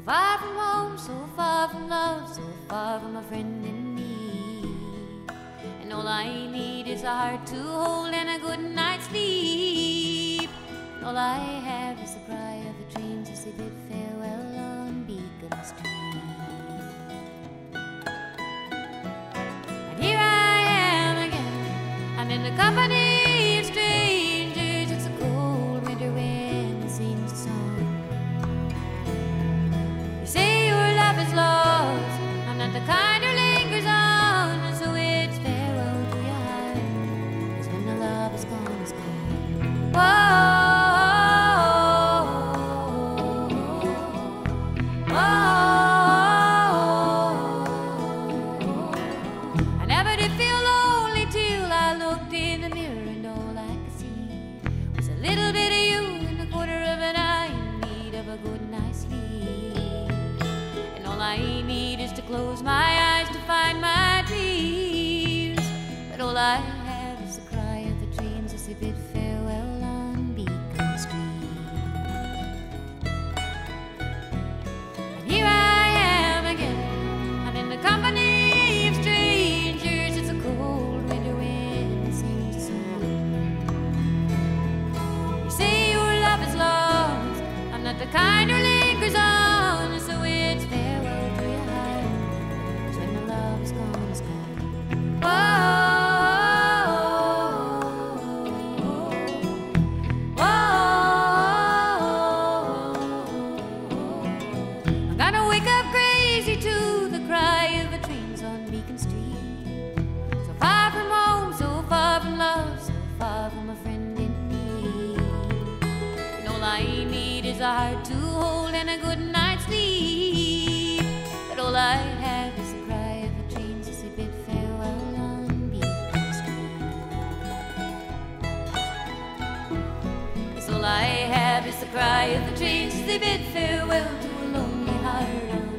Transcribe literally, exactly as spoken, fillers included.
far from home, so far from love, so far from a friend in need. And all I need is a heart to hold and a good night's sleep. And all I have is the cry of a dream to say bid farewell on Beacon Street. And here I am again, I'm in the company of strangers. It's a cold winter wind that sings a song. You say your love is lost, I'm not the kind who lingers on. So it's farewell to your heart, 'cause when the love is gone, it's gone. Whoa. I need is to close my eyes to find my dreams. But all I have is the cry of the dreams as they bid farewell on Beacon Street. And here I am again, I'm in the company of strangers. It's a cold winter wind that sings a song. You say your love is lost, I'm not the kind who lingers on. So it's farewell. A heart to hold and a good night's sleep. But all I have is the cry of the dreams as they bid farewell on Beacon Street. Yes, all I have is the cry of the dreams as they bid farewell to a lonely heart.